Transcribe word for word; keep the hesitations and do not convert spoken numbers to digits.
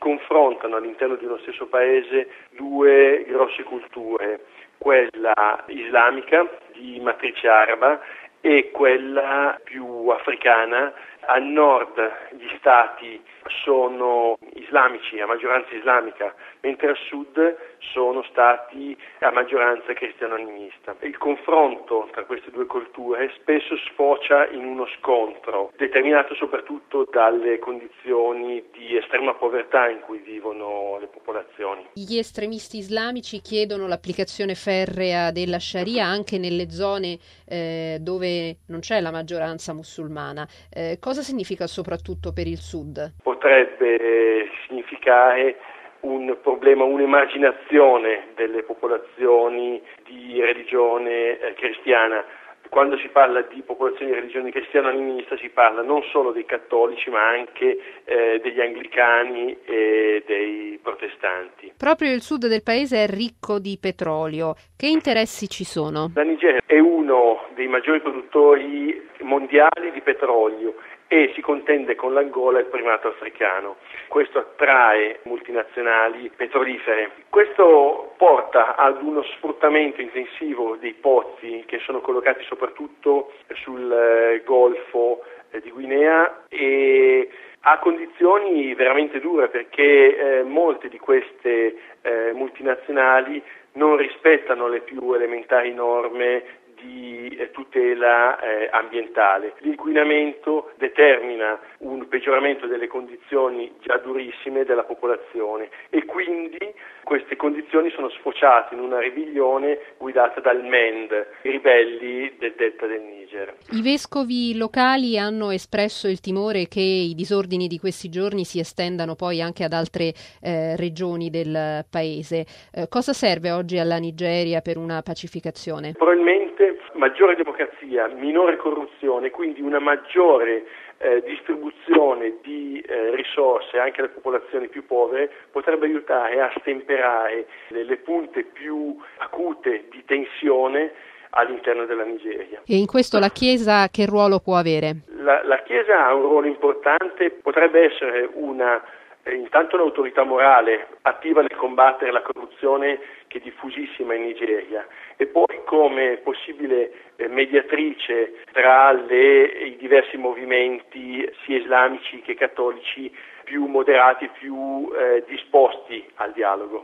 confrontano all'interno di uno stesso paese due grosse culture, quella islamica di matrice araba e quella più africana. A nord gli stati sono islamici, a maggioranza islamica, mentre a sud sono stati a maggioranza cristiano-animista. Il confronto tra queste due culture spesso sfocia in uno scontro, determinato soprattutto dalle condizioni di estrema povertà in cui vivono le popolazioni. Gli estremisti islamici chiedono l'applicazione ferrea della Sharia anche nelle zone eh, dove non c'è la maggioranza musulmana. Eh, cosa significa soprattutto per il sud? Potrebbe significare un problema, un'emarginazione delle popolazioni di religione eh, cristiana. Quando si parla di popolazioni di religione cristiano-animista si parla non solo dei cattolici ma anche eh, degli anglicani e dei protestanti. Proprio il sud del paese è ricco di petrolio. Che interessi ci sono? La Nigeria è uno dei maggiori produttori mondiali di petrolio e si contende con l'Angola il primato africano. Questo attrae multinazionali petrolifere. Questo porta ad uno sfruttamento intensivo dei pozzi che sono collocati soprattutto sul eh, Golfo eh, di Guinea e a condizioni veramente dure perché eh, molte di queste eh, multinazionali non rispettano le più elementari norme di eh, tutela eh, ambientale. L'inquinamento determina un peggioramento delle condizioni già durissime della popolazione e quindi queste condizioni sono sfociate in una ribellione guidata dal M E N D, i ribelli del delta del Niger. I vescovi locali hanno espresso il timore che i disordini di questi giorni si estendano poi anche ad altre eh, regioni del paese. Eh, cosa serve oggi alla Nigeria per una pacificazione? Probabilmente maggiore democrazia, minore corruzione, quindi una maggiore eh, distribuzione di eh, risorse anche alle popolazioni più povere potrebbe aiutare a stemperare le, le punte più acute di tensione all'interno della Nigeria. E in questo la Chiesa che ruolo può avere? La, la Chiesa ha un ruolo importante, potrebbe essere una eh, intanto un'autorità morale attiva nel combattere la corruzione che è diffusissima in Nigeria e poi come possibile eh, mediatrice tra le, i diversi movimenti sia islamici che cattolici più moderati, più eh, disposti al dialogo.